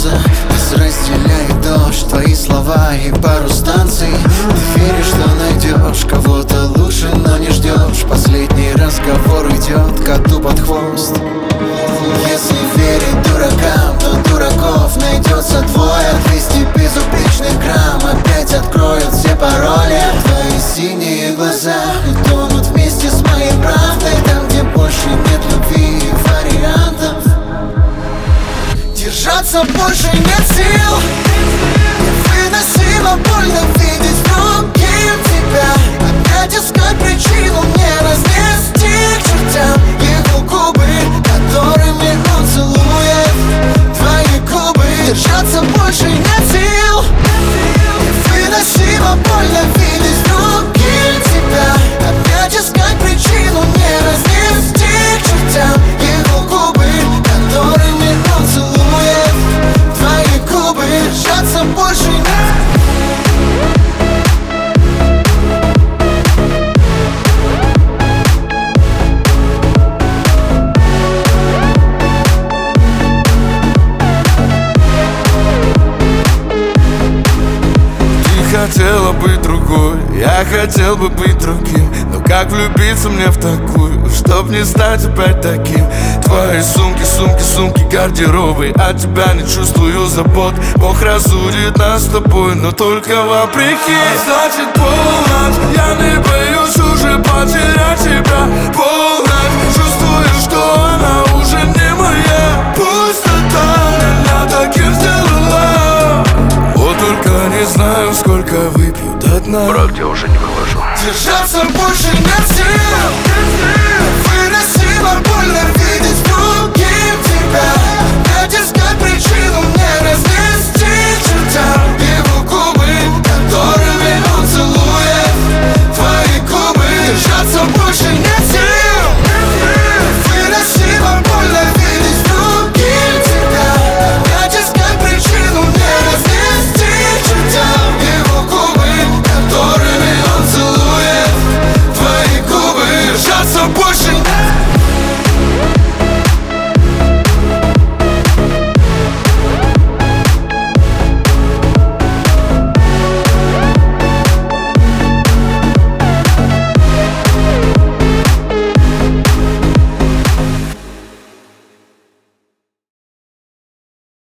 солнца нас разделяет дождь, твои слова и пару станций. Ты веришь, что найдешь кого-то лучше, но не ждешь. Последний разговор идет коту под хвост. Если верить дуракам, то дураков найдется двое. 200 безупречных грамм опять откроют все пароли. Твои синие глаза тонут вместе с моей правдой. Там, где больше нет любви и вариантов, держаться больше нет сил. Невыносимо больно видеть другим тебя. Опять искать причину мне разнести к чертям его губы, которыми он целует твои губы. Держаться больше нет сил. Невыносимо больно видеть другим тебя. Опять искать причину мне разнести к чертям его губы, которыми он целует твои губы. Держаться больше нет. Хотела быть другой, я хотел бы быть другим. Но как влюбиться мне в такую, чтоб не стать опять таким? Твои сумки, сумки, сумки, гардеробы. От тебя не чувствую забот. Бог разудит нас с тобой, но только вопреки. Значит полночь, я не боюсь уже потерять тебя. Полночь, чувствую, что она уже не моя. Пустота меня таким сделала. Вот только не знаю, сколько выпью до дна. Брат, я уже не вывожу. Держаться больше нет